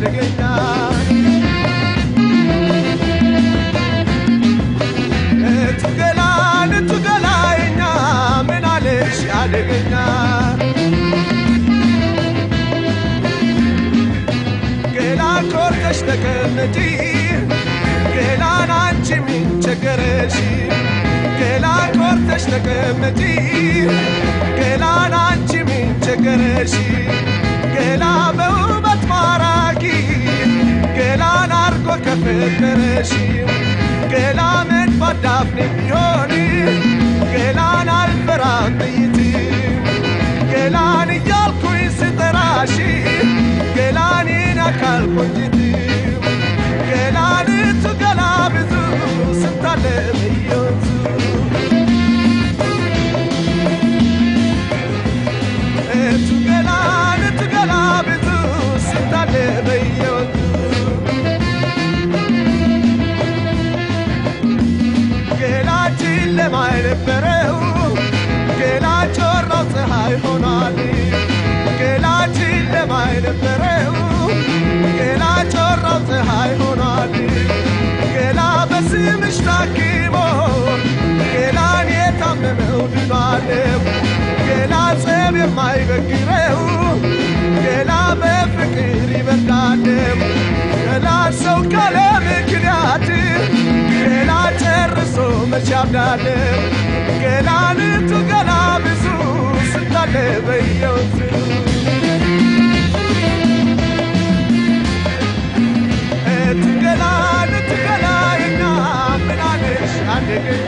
አደገኛ ትገላኛ ምን አለሽ አደገኛ ገላ ኮርተሽ ተቀመጪ ገላን አንቺ ምን ቸገረሽ ገላ ኮርተሽ ተቀመጪ ገላን አንቺ ምን ቸገረሽ ገላ በውበት ማራኪ ገላን አርጎ ከፈጠረሽ ገላ ምን ባዳፍኔ ቢሆን ገላን አልፈራም ጥይት ገላን እያልኩኝ ስጠራሽ ገላኔን አካል ቆንጅት ገላንቱ ገላ ብዙ ስንታለ በየወንዙ እቱ ገላ ብዙ ስንታለ በየወንዙ ገላችን ለማይ ነበረው ገላ ጮራው ፀሐይ ሆኗል ገላችን ለማይ ነበረው ገላ ጮራው ፀሐይ ሆኗል ገላ በስምሽ ታክሞ ገላን የታመመው ድኗል ገላ ጸብ የማይበግረው ገላ በፍቅር ይበርዳል ገላ ሰው ካለ ምክንያት ገላ ጨርሶ መች ያብዳል ገላንቱ ገላ ብዙ ስንታለ በየወንዙ ትገላኛ ምን አለሽ አደገኛ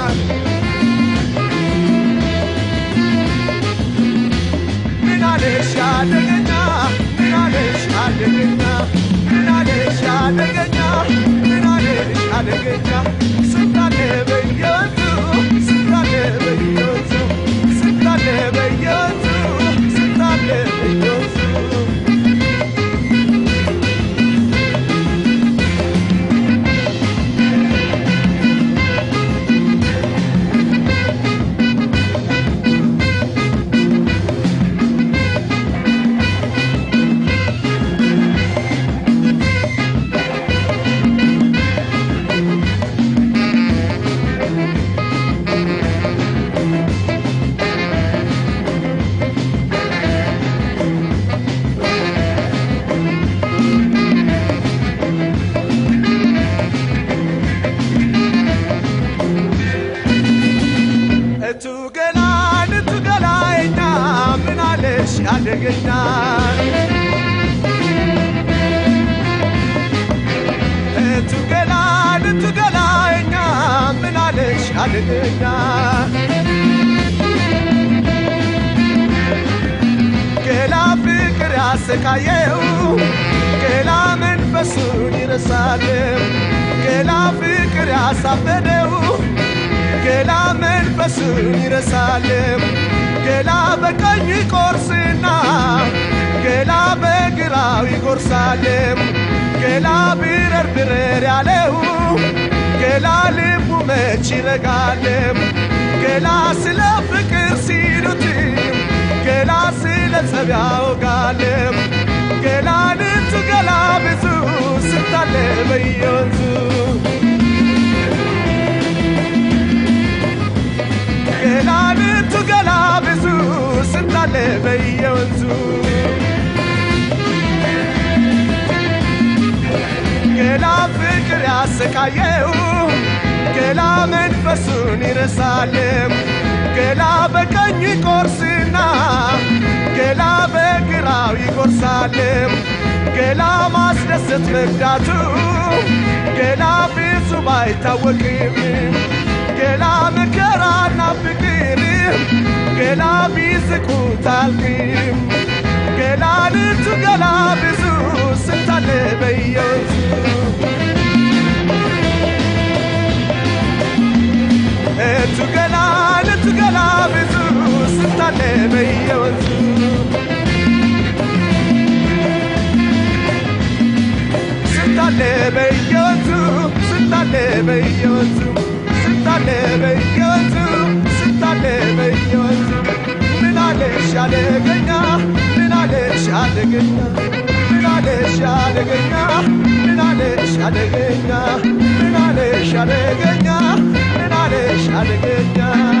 ምን አለሽ አደገኛ ምን አለሽ አደገኛ ምን አለሽ አደገኛ ምን አለሽ አደገኛ ስንታለ በየወንዙ ስንታለ በየወንዙ ስንታለ በየወንዙ ስንታለ በየወንዙ አደገኛ ትገላኛ ምን አለሽ አደገኛ ገላ ፍቅር ያሰቃየው ገላ መንፈሱን ይረሳል ገላ ፍቅር ያሳበደው ገላ መንፈሱን ይረሳል ገላ በቀኝ ቆርስና ገላ በግራው ይቆርሳል ገላ ብረር ያለው ገላ ልቡ መች ይረጋል ገላ ስለ ፍቅር ሲሉት ገላ ስለ ጸብ ያወጋል ገላንቱ ገላ ብዙ ስንታለ በየወንዙ ገላንቱ ገላ ብዙ ስንታለ በየወንዙ ገላ ፍቅር ያሰቃየው ገላ መንፈሱን ይረሳል ገላ በቀኝ ቆርስና ገላ በግራው ይቆርሳል ገላ ማስደሰት መግዳቱ ገላ ብዙ ባይታወቅም ገላ መከራና ፍቅር ገላ ቢስቁት አልቅም ገላንቱ ገላ ብዙ ስንታለ በየወንዙ ገላንቱ ገላ ብዙ ስንታለ በየወንዙ ስንታለ በየወንዙ ስንታለ በየወንዙ ስንታለ በየወንዙ ስንታለ በየወንዙ ምን አለሽ አደገኛ ምን አለሽ አደገኛ ምን አለሽ አደገኛ ምናለሽ አደገኛ ምናለሽ አደገኛ ምናለሽ አደገኛ